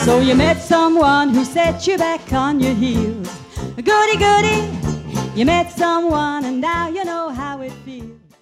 So you met someone who set you back on your heels. Goody, goody, you met someone and now you know how it feels.